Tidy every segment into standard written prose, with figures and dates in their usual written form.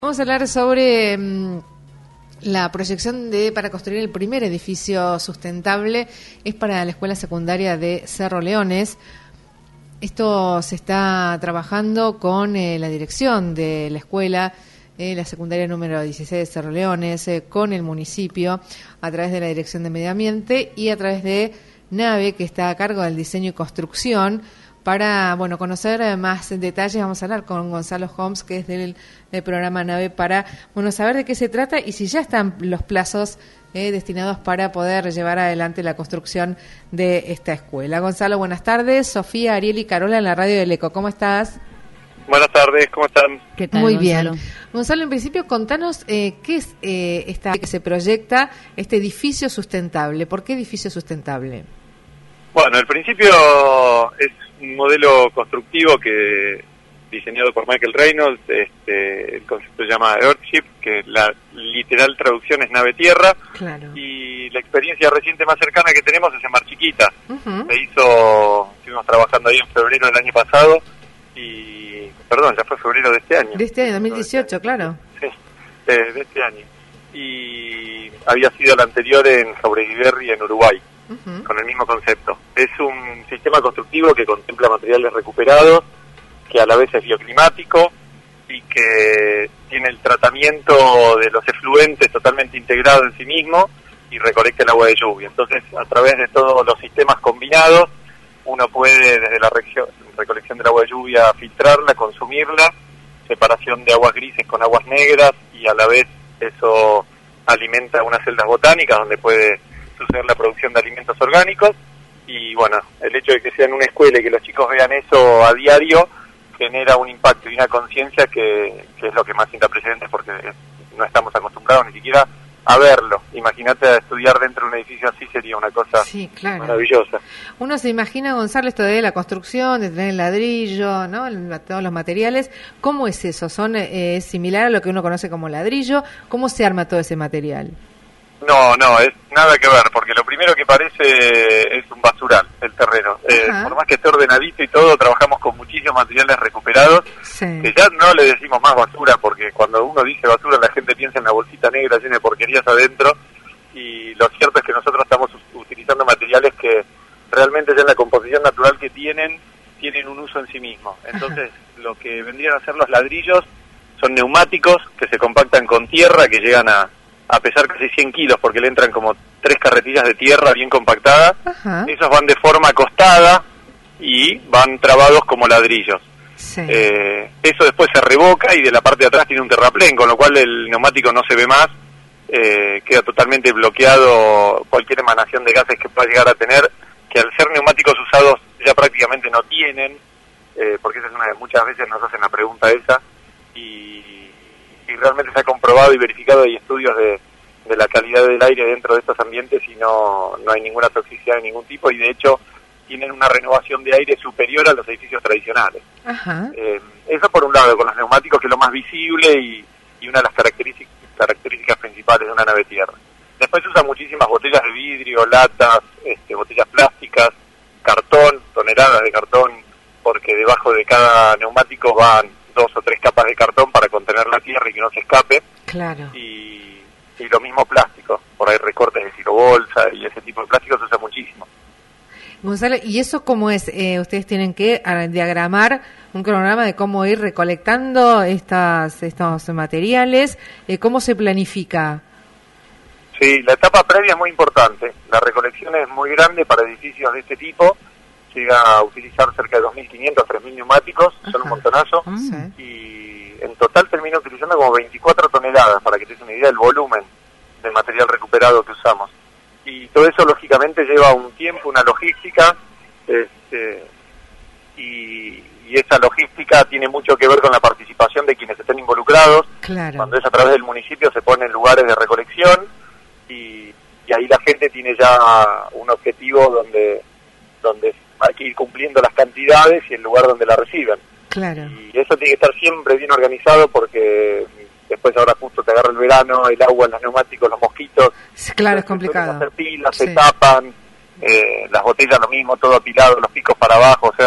Vamos a hablar sobre la proyección para construir el primer edificio sustentable. Es para la escuela secundaria de Cerro Leones. Esto se está trabajando con la dirección de la escuela, la secundaria número 16 de Cerro Leones, con el municipio, a través de la Dirección de Medio Ambiente y a través de NAVE, que está a cargo del diseño y construcción. Para conocer más detalles, vamos a hablar con Gonzalo Homs, que es del programa NAVE, para saber de qué se trata y si ya están los plazos destinados para poder llevar adelante la construcción de esta escuela. Gonzalo, buenas tardes. Sofía, Ariel y Carola en la radio del ECO. ¿Cómo estás? Buenas tardes, ¿cómo están? ¿Qué tal, muy Gonzalo? Bien. Gonzalo, en principio, contanos qué es esta que se proyecta, este edificio sustentable. ¿Por qué edificio sustentable? Bueno, el principio es un modelo constructivo que diseñado por Michael Reynolds. El concepto se llama Earthship, que la literal traducción es nave tierra. Claro. Y la experiencia reciente más cercana que tenemos es en Mar Chiquita. Estuvimos trabajando ahí en febrero del año pasado ya fue febrero de este año. De este año, 2018, claro. Sí, de este año. Y había sido la anterior en Jaureguiberri, en Uruguay. Con el mismo concepto. Es un sistema constructivo que contempla materiales recuperados, que a la vez es bioclimático y que tiene el tratamiento de los efluentes totalmente integrado en sí mismo y recolecta el agua de lluvia. Entonces, a través de todos los sistemas combinados, uno puede, desde la recolección del agua de lluvia, filtrarla, consumirla, separación de aguas grises con aguas negras, y a la vez eso alimenta unas celdas botánicas donde puede suceder la producción de alimentos orgánicos. Y el hecho de que sea en una escuela y que los chicos vean eso a diario genera un impacto y una conciencia que es lo que más sienta precedentes, porque no estamos acostumbrados ni siquiera a verlo. Imagínate estudiar dentro de un edificio así, sería una cosa maravillosa. Uno se imagina, Gonzalo, esto de la construcción, de tener el ladrillo, ¿no? Todos los materiales. ¿Cómo es eso? ¿Es similar a lo que uno conoce como ladrillo? ¿Cómo se arma todo ese material? No, es nada que ver, porque lo primero que parece es un basural, el terreno. Por más que esté ordenadito y todo, trabajamos con muchísimos materiales recuperados, que ya no le decimos más basura, porque cuando uno dice basura la gente piensa en la bolsita negra llena de porquerías adentro, y lo cierto es que nosotros estamos utilizando materiales que realmente ya en la composición natural que tienen un uso en sí mismo. Entonces, lo que vendrían a ser los ladrillos son neumáticos que se compactan con tierra, que llegan a pesar casi 100 kilos, porque le entran como 3 carretillas de tierra bien compactadas. Esos van de forma acostada y van trabados como ladrillos. Eso después se revoca y de la parte de atrás tiene un terraplén, con lo cual el neumático no se ve más, queda totalmente bloqueado cualquier emanación de gases que pueda llegar a tener, que al ser neumáticos usados ya prácticamente no tienen, porque esa es muchas veces nos hacen la pregunta esa, y realmente se ha comprobado y verificado, hay estudios de la calidad del aire dentro de estos ambientes y no hay ninguna toxicidad de ningún tipo, y de hecho tienen una renovación de aire superior a los edificios tradicionales. Eso por un lado, con los neumáticos, que es lo más visible y una de las características principales de una nave tierra. Después se usan muchísimas botellas de vidrio, latas, botellas plásticas, cartón, toneladas de cartón, porque debajo de cada neumático van 2 o 3 capas de cartón para contener la tierra y que no se escape. Claro. Y lo mismo plástico, por ahí recortes de cirobolsa y ese tipo de plásticos se usa muchísimo. Gonzalo, ¿y eso cómo es? Ustedes tienen que diagramar un cronograma de cómo ir recolectando estos materiales. ¿Cómo se planifica? Sí, la etapa previa es muy importante. La recolección es muy grande para edificios de este tipo. Llega a utilizar cerca de 2.500, 3.000 neumáticos, son un montonazo, y en total termina utilizando como 24 toneladas, para que te des una idea del volumen del material recuperado que usamos. Y todo eso, lógicamente, lleva un tiempo, una logística, y esa logística tiene mucho que ver con la participación de quienes estén involucrados. Claro. Cuando es a través del municipio se ponen lugares de recolección, y ahí la gente tiene ya un objetivo donde hay que ir cumpliendo las cantidades y el lugar donde la reciben. Claro. Y eso tiene que estar siempre bien organizado, porque después ahora justo te agarra el verano, el agua en los neumáticos, los mosquitos. Claro, es complicado. Hacer pilas, se tapan, las botellas lo mismo, todo apilado, los picos para abajo, o sea,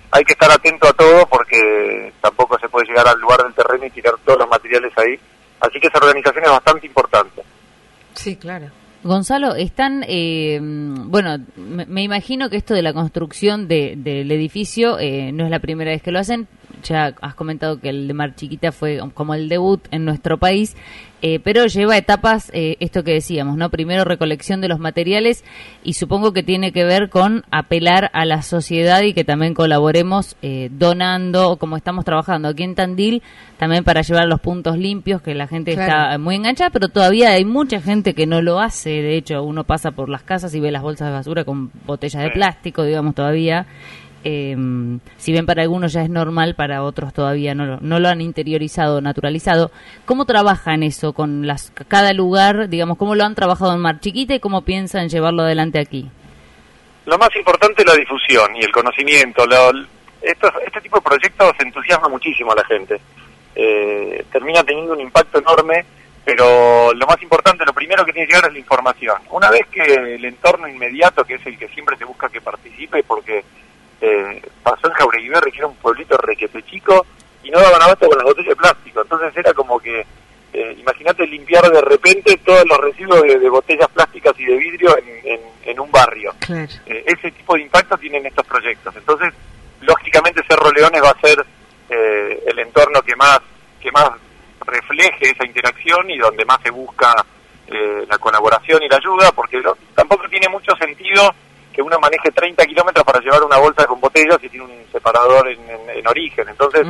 hay que estar atento a todo porque tampoco se puede llegar al lugar del terreno y tirar todos los materiales ahí. Así que esa organización es bastante importante. Sí, claro. Gonzalo, están, bueno, me imagino que esto de la construcción del edificio no es la primera vez que lo hacen. Ya has comentado que el de Mar Chiquita fue como el debut en nuestro país, pero lleva etapas, esto que decíamos, ¿no? Primero recolección de los materiales y supongo que tiene que ver con apelar a la sociedad y que también colaboremos donando, como estamos trabajando aquí en Tandil, también para llevar los puntos limpios, que la gente está muy enganchada, pero todavía hay mucha gente que no lo hace. De hecho, uno pasa por las casas y ve las bolsas de basura con botellas de plástico, digamos, todavía. Si bien para algunos ya es normal, para otros todavía no lo han interiorizado, naturalizado. ¿Cómo trabajan eso con cada lugar, digamos, cómo lo han trabajado en Mar Chiquita y cómo piensan llevarlo adelante aquí? Lo más importante es la difusión y el conocimiento. Este tipo de proyectos entusiasma muchísimo a la gente. Termina teniendo un impacto enorme, pero lo más importante, lo primero que tiene que llegar es la información. Una vez que el entorno inmediato, que es el que siempre se busca que participe, porque pasó en Jaureguiberri, que era un pueblito requete chico, y no daban abasto con las botellas de plástico. Entonces era como que, imagínate limpiar de repente todos los residuos de botellas plásticas y de vidrio en un barrio. Claro. Ese tipo de impacto tienen estos proyectos. Entonces, lógicamente Cerro Leones va a ser el entorno que más refleje esa interacción y donde más se busca la colaboración y la ayuda, porque tampoco tiene mucho sentido que uno maneje 30 kilómetros para llevar una bolsa con botellas y tiene un separador en origen. Entonces,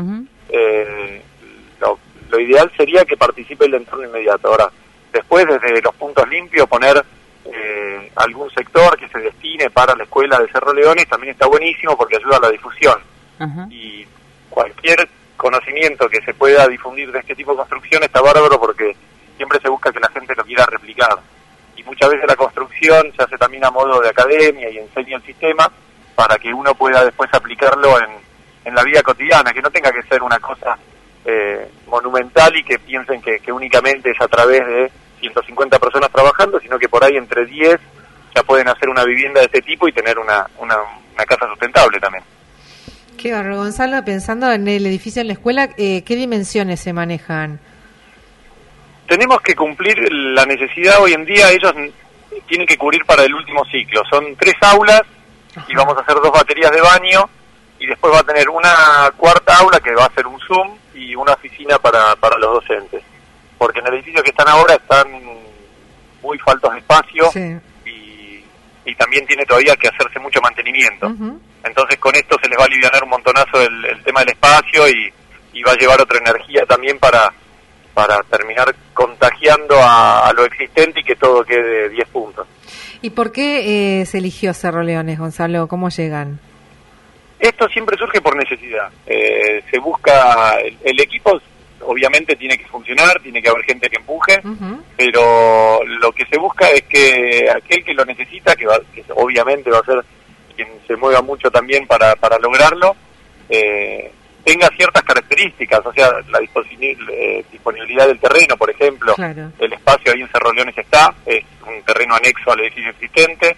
lo ideal sería que participe el entorno inmediato. Ahora, después, desde los puntos limpios, poner algún sector que se destine para la escuela de Cerro Leones también está buenísimo porque ayuda a la difusión. Y cualquier conocimiento que se pueda difundir de este tipo de construcción está bárbaro porque siempre se busca que la gente lo quiera replicar. Y muchas veces la construcción se hace también a modo de academia y enseña el sistema para que uno pueda después aplicarlo en la vida cotidiana, que no tenga que ser una cosa monumental y que piensen que únicamente es a través de 150 personas trabajando, sino que por ahí entre 10 ya pueden hacer una vivienda de este tipo y tener una casa sustentable también. Qué barro, Gonzalo, pensando en el edificio en la escuela, ¿qué dimensiones se manejan? Tenemos que cumplir la necesidad hoy en día, ellos tienen que cubrir para el último ciclo. Son 3 aulas y vamos a hacer 2 baterías de baño y después va a tener una cuarta aula que va a ser un Zoom y una oficina para los docentes. Porque en el edificio que están ahora están muy faltos de espacio y también tiene todavía que hacerse mucho mantenimiento. Entonces con esto se les va a alivianar un montonazo el tema del espacio y va a llevar otra energía también para terminar contagiando a lo existente y que todo quede 10 puntos. ¿Y por qué se eligió Cerro Leones, Gonzalo? ¿Cómo llegan? Esto siempre surge por necesidad. Se busca, el equipo obviamente tiene que funcionar, tiene que haber gente que empuje, pero lo que se busca es que aquel que lo necesita, que obviamente va a ser quien se mueva mucho también para lograrlo, tenga ciertas características, o sea, la disponibilidad del terreno, por ejemplo. Claro. El espacio ahí en Cerro Leones es un terreno anexo al edificio existente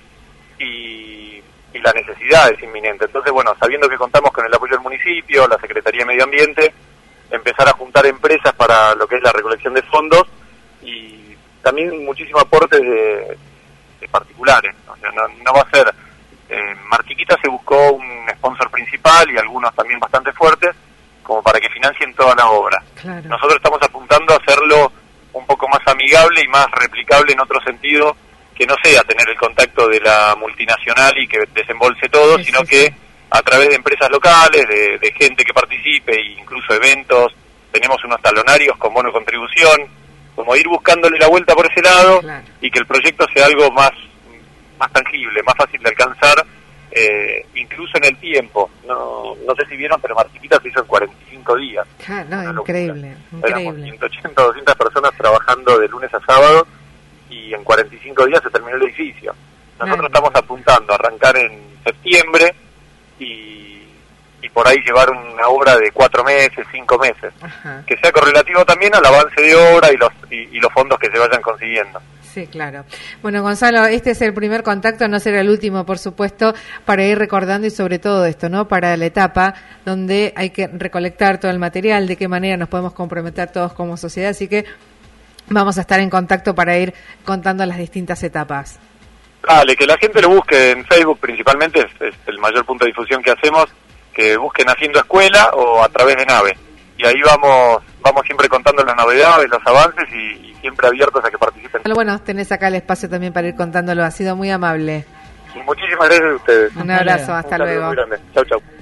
y la necesidad es inminente. Entonces, bueno, sabiendo que contamos con el apoyo del municipio, la Secretaría de Medio Ambiente, empezar a juntar empresas para lo que es la recolección de fondos y también muchísimo aporte de particulares. O sea, no va a ser... Mar Chiquita se buscó un sponsor principal y algunos también bastante fuertes como para que financien toda la obra. Claro. Nosotros estamos apuntando a hacerlo un poco más amigable y más replicable en otro sentido, que no sea tener el contacto de la multinacional y que desembolse todo, sino que a través de empresas locales, de gente que participe, e incluso eventos, tenemos unos talonarios con bono contribución, como ir buscándole la vuelta por ese lado y que el proyecto sea algo más tangible, más fácil de alcanzar, incluso en el tiempo. No sé si vieron, pero Mar Chiquita se hizo en 45 días. Increíble. Éramos 180 o 200 personas trabajando de lunes a sábado y en 45 días se terminó el edificio. Nosotros estamos apuntando a arrancar en septiembre y y por ahí llevar una obra de 4 meses, 5 meses. Ajá. Que sea correlativo también al avance de obra y los fondos que se vayan consiguiendo. Sí, claro. Bueno, Gonzalo, este es el primer contacto, no será el último, por supuesto, para ir recordando y sobre todo esto, ¿no? Para la etapa donde hay que recolectar todo el material, de qué manera nos podemos comprometer todos como sociedad, así que vamos a estar en contacto para ir contando las distintas etapas. Dale, que la gente lo busque en Facebook principalmente, es el mayor punto de difusión que hacemos, que busquen Haciendo Escuela o a través de Nave. Y ahí vamos siempre contando las novedades, los avances y siempre abiertos a que participen. Bueno, tenés acá el espacio también para ir contándolo, ha sido muy amable. Muchísimas gracias a ustedes. Un abrazo, hasta luego. Muy grande. Chau, chau.